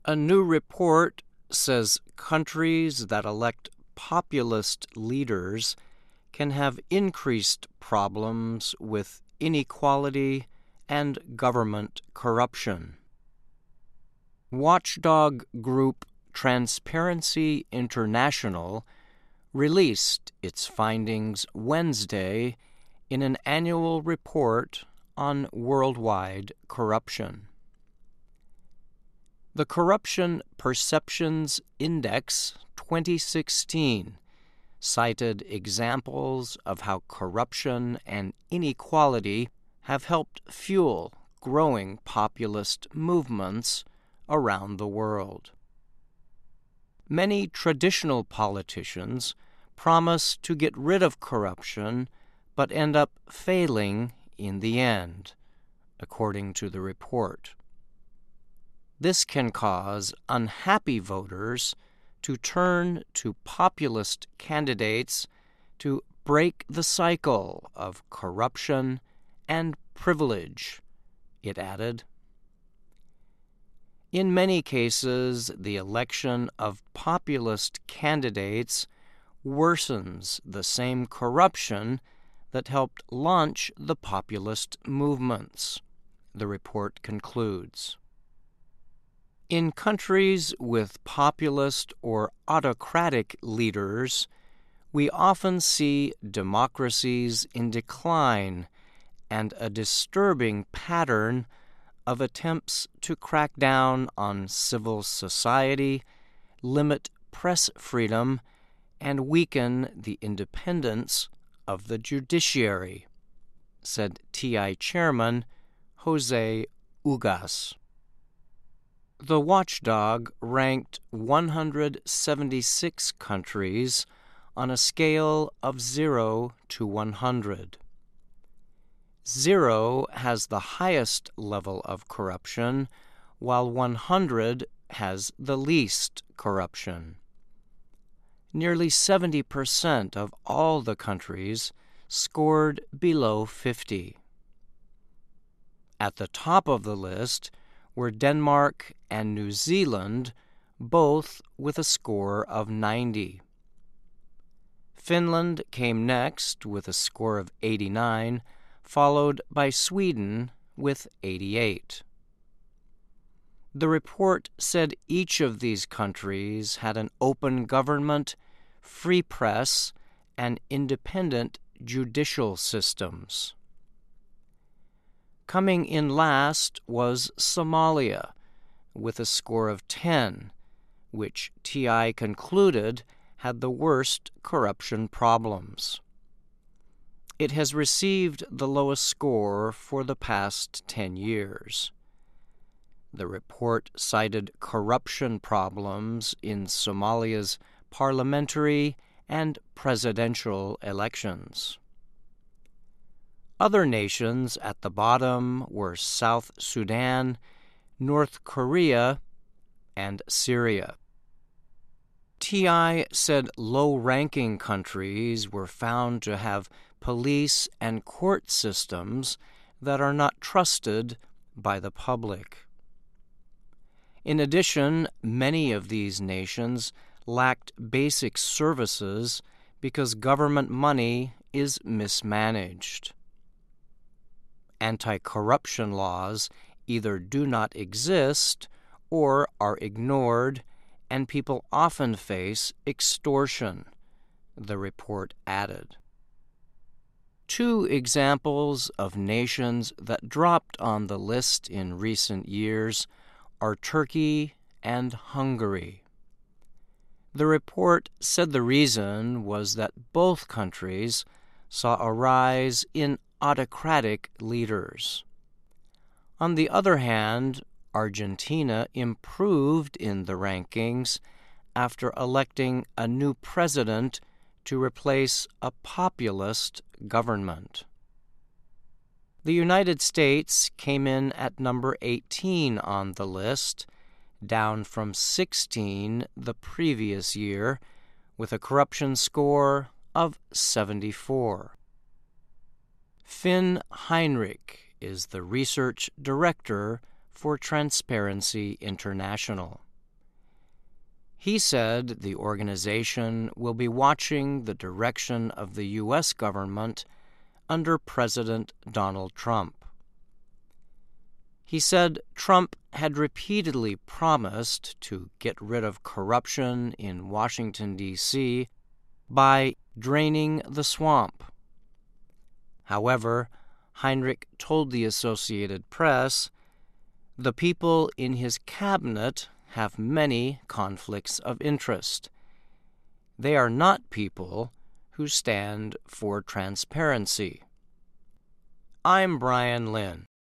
A new report says countries that elect populist leaders can have increased problems with inequality and government corruption. Watchdog group Transparency International released its findings Wednesday in an annual report on worldwide corruption. The Corruption Perceptions Index 2016 cited examples of how corruption and inequality have helped fuel growing populist movements around the world. Many traditional politicians promise to get rid of corruption but end up failing in the end, according to the report. This can cause unhappy voters to turn to populist candidates to break the cycle of corruption and privilege, it added. In many cases, the election of populist candidates worsens the same corruption that helped launch the populist movements, the report concludes. In countries with populist or autocratic leaders, we often see democracies in decline and a disturbing pattern of attempts to crack down on civil society, limit press freedom, and weaken the independence of the judiciary, said TI Chairman Jose Ugas. The watchdog ranked 176 countries on a scale of 0 to 100. 0 has the highest level of corruption, while 100 has the least corruption. Nearly 70% of all the countries scored below 50. At the top of the list were Denmark and New Zealand, both with a score of 90. Finland came next with a score of 89, followed by Sweden with 88. The report said each of these countries had an open government, free press, and independent judicial systems. Coming in last was Somalia, with a score of 10, which TI concluded had the worst corruption problems. It has received the lowest score for the past 10 years. The report cited corruption problems in Somalia's parliamentary and presidential elections. Other nations at the bottom were South Sudan, North Korea, and Syria. TI said low-ranking countries were found to have police and court systems that are not trusted by the public. In addition, many of these nations lacked basic services because government money is mismanaged. Anti-corruption laws either do not exist or are ignored, and people often face extortion, the report added. Two examples of nations that dropped on the list in recent years are Turkey and Hungary. The report said the reason was that both countries saw a rise in autocratic leaders. On the other hand, Argentina improved in the rankings after electing a new president to replace a populist government. The United States came in at number 18 on the list, down from 16 the previous year, with a corruption score of 74. Finn Heinrich is the research director for Transparency International. He said the organization will be watching the direction of the U.S. government under President Donald Trump. He said Trump had repeatedly promised to get rid of corruption in Washington, D.C. by draining the swamp. However, Heinrich told the Associated Press, "The people in his cabinet have many conflicts of interest. They are not people who stand for transparency." I'm Brian Lynn.